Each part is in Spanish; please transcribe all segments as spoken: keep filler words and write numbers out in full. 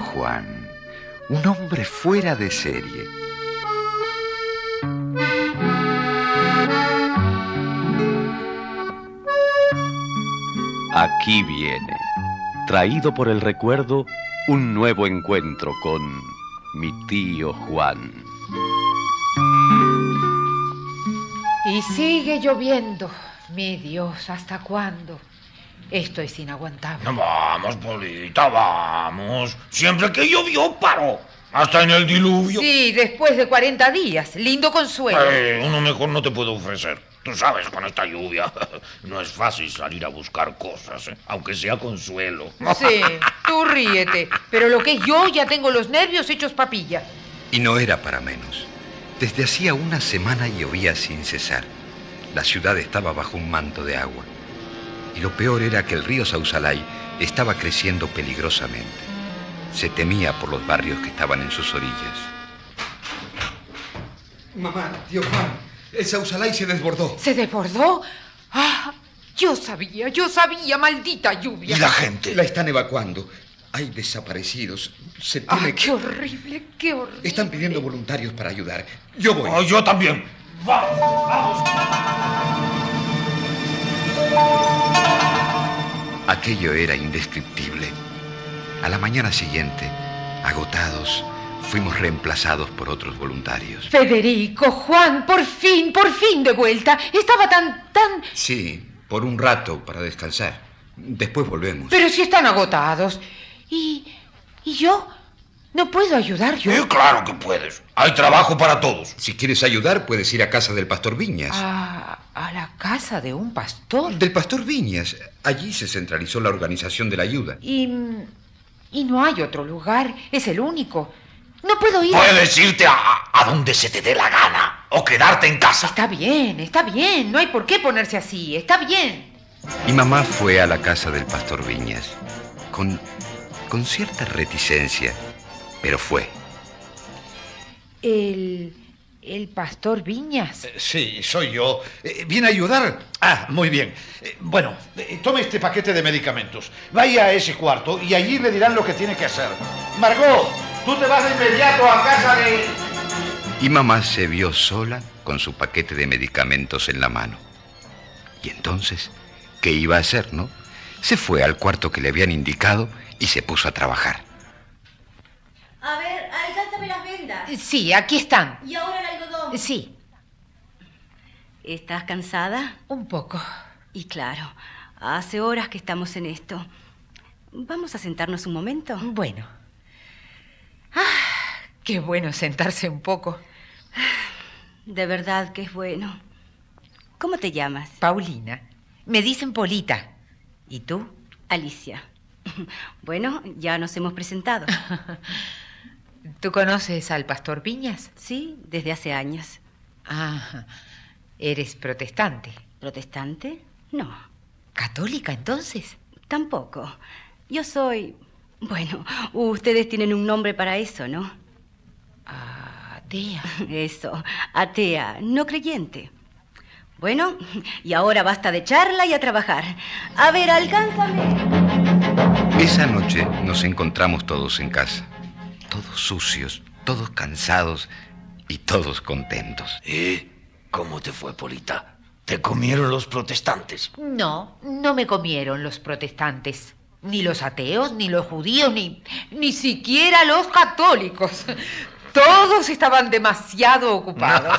Juan, un hombre fuera de serie. Aquí viene, traído por el recuerdo, un nuevo encuentro con mi tío Juan. Y sigue lloviendo. Mi Dios, ¿hasta cuándo? Esto es inaguantable. No, vamos, Polita, vamos. Siempre que llovió, paró. Hasta en el diluvio. Sí, después de cuarenta días. Lindo consuelo. Eh, uno mejor no te puedo ofrecer. Tú sabes, con esta lluvia no es fácil salir a buscar cosas, ¿eh? Aunque sea consuelo. Sí, tú ríete. Pero lo que es yo, ya tengo los nervios hechos papilla. Y no era para menos. Desde hacía una semana llovía sin cesar. La ciudad estaba bajo un manto de agua. Y lo peor era que el río Sausalay estaba creciendo peligrosamente. Se temía por los barrios que estaban en sus orillas. Mamá, tío Juan, el Sausalay se desbordó. ¿Se desbordó? Ah, yo sabía, yo sabía, maldita lluvia. ¿Y la gente? La están evacuando. Hay desaparecidos. Se teme Ah, que... qué horrible, qué horrible. Están pidiendo voluntarios para ayudar. Yo voy. Oh, yo también. Vamos, vamos. Aquello era indescriptible. A la mañana siguiente, agotados, fuimos reemplazados por otros voluntarios. Federico, Juan, por fin, por fin de vuelta. Estaba tan, tan... Sí, por un rato para descansar. Después volvemos. Pero si están agotados. ¿Y, y yo? ¿No puedo ayudar yo? Sí, claro que puedes. Hay trabajo para todos. Si quieres ayudar, puedes ir a casa del pastor Viñas. ¿A, a la casa de un pastor? Del pastor Viñas. Allí se centralizó la organización de la ayuda. Y... y no hay otro lugar. Es el único. No puedo ir. Puedes irte a, a donde se te dé la gana. O quedarte en casa. Está bien, está bien. No hay por qué ponerse así. Está bien. Y mamá fue a la casa del pastor Viñas. Con, con cierta reticencia. Pero fue. ¿El... el pastor Viñas? Eh, sí, soy yo. Eh, ¿Viene a ayudar? Ah, muy bien. Eh, bueno, eh, tome este paquete de medicamentos. Vaya a ese cuarto y allí le dirán lo que tiene que hacer. Margot, tú te vas de inmediato a casa de... Y mamá se vio sola con su paquete de medicamentos en la mano. Y entonces, ¿qué iba a hacer, no? Se fue al cuarto que le habían indicado y se puso a trabajar. A ver, alcánzame las vendas. Sí, aquí están. ¿Y ahora el algodón? Sí, ¿Estás cansada? un poco. Y claro, hace horas que estamos en esto. ¿Vamos a sentarnos un momento? Bueno. Ah, qué bueno sentarse un poco. De verdad que es bueno. ¿Cómo te llamas? Paulina. Me dicen Polita. ¿Y tú? Alicia. Bueno, ya nos hemos presentado. ¿Tú conoces al pastor Viñas? Sí, desde hace años. Ah, ¿eres protestante? ¿Protestante? No, ¿Católica entonces? tampoco. Yo soy... Bueno, ustedes tienen un nombre para eso, ¿no? Atea. Eso, atea, no creyente. Bueno, y ahora basta de charla y a trabajar. A ver, alcánzame. Esa noche nos encontramos todos en casa. Todos sucios, todos cansados y todos contentos. ¿Y cómo te fue, Polita? ¿Te comieron los protestantes? No, no me comieron los protestantes. Ni los ateos, ni los judíos, ni, ni siquiera los católicos. Todos estaban demasiado ocupados.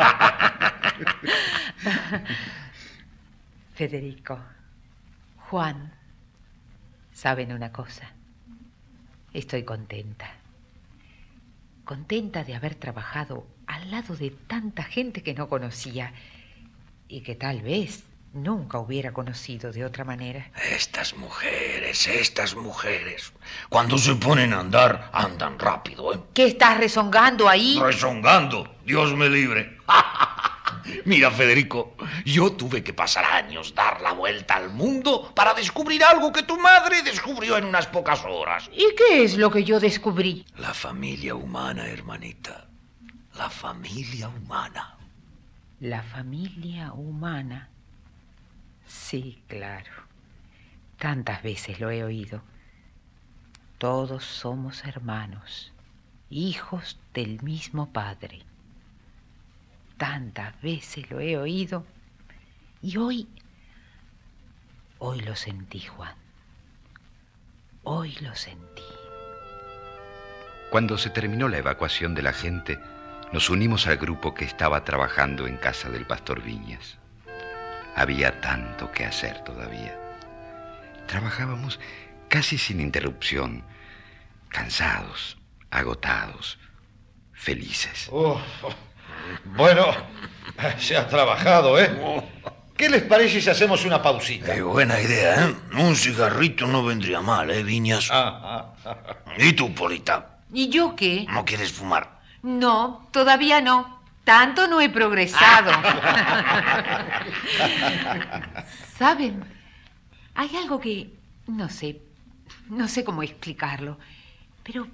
Federico, Juan, ¿saben una cosa? Estoy contenta. Contenta de haber trabajado al lado de tanta gente que no conocía y que tal vez nunca hubiera conocido de otra manera. Estas mujeres, estas mujeres. Cuando se ponen a andar, andan rápido, ¿eh? ¿Qué estás rezongando ahí? Rezongando. Dios me libre. Mira, Federico, yo tuve que pasar años, dar la vuelta al mundo para descubrir algo que tu madre descubrió en unas pocas horas. ¿Y qué es lo que yo descubrí? La familia humana, hermanita. La familia humana. La familia humana. Sí, claro. Tantas veces lo he oído. Todos somos hermanos, hijos del mismo Padre. Tantas veces lo he oído y hoy, hoy lo sentí, Juan. Hoy lo sentí. Cuando se terminó la evacuación de la gente, nos unimos al grupo que estaba trabajando en casa del pastor Viñas. Había tanto que hacer todavía. Trabajábamos casi sin interrupción, cansados, agotados, felices. Oh, bueno, se ha trabajado, ¿eh? ¿Qué les parece si hacemos una pausita? Eh, buena idea, ¿eh? Un cigarrito no vendría mal, ¿eh, Viñas? Ah, ah, ah. ¿Y tú, Polita? ¿Y yo qué? ¿No quieres fumar? No, todavía no. Tanto no he progresado. ¿Saben? Hay algo que no sé, no sé cómo explicarlo, pero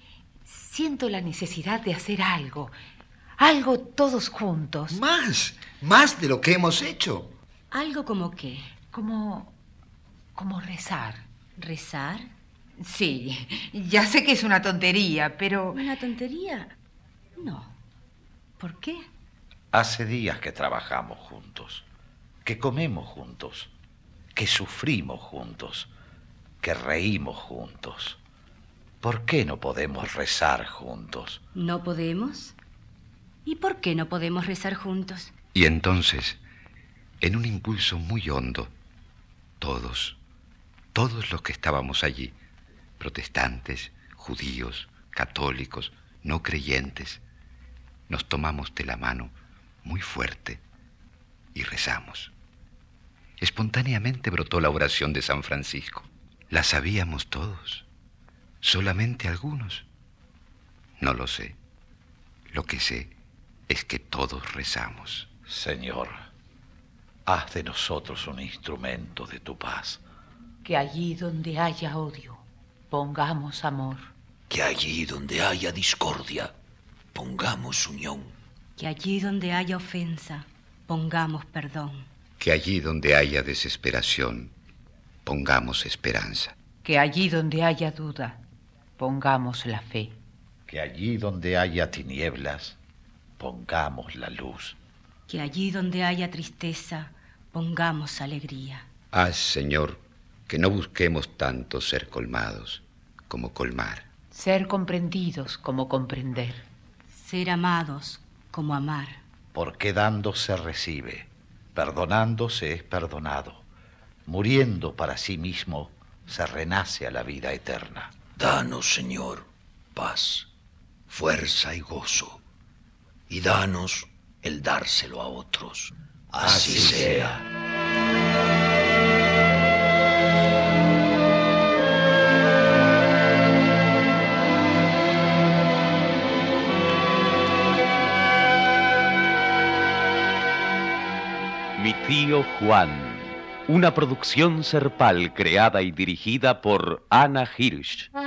siento la necesidad de hacer algo, algo todos juntos. Más, más de lo que hemos hecho. ¿Algo como qué? Como, como rezar. ¿Rezar? Sí, ya sé que es una tontería, pero... ¿Una tontería? No. ¿Por qué? Hace días que trabajamos juntos, que comemos juntos, que sufrimos juntos, que reímos juntos. ¿Por qué no podemos rezar juntos? ¿No podemos? ¿Y por qué no podemos rezar juntos? Y entonces, en un impulso muy hondo, todos, todos los que estábamos allí, protestantes, judíos, católicos, no creyentes, nos tomamos de la mano muy fuerte y rezamos. Espontáneamente brotó la oración de San Francisco. ¿La sabíamos todos? ¿Solamente algunos? No lo sé. Lo que sé es que todos rezamos. Señor, haz de nosotros un instrumento de tu paz. Que allí donde haya odio, pongamos amor. Que allí donde haya discordia, pongamos unión. Que allí donde haya ofensa, pongamos perdón. Que allí donde haya desesperación, pongamos esperanza. Que allí donde haya duda, pongamos la fe. Que allí donde haya tinieblas, pongamos la luz. Que allí donde haya tristeza, pongamos alegría. Haz, Señor, que no busquemos tanto ser colmados como colmar. Ser comprendidos como comprender. Ser amados como amar. Porque dando se recibe, perdonando se es perdonado, muriendo para sí mismo se renace a la vida eterna. Danos, Señor, paz, fuerza y gozo, y danos el dárselo a otros. Así, Así sea. Mi tío Juan, una producción Serpal creada y dirigida por Ana Hirsch.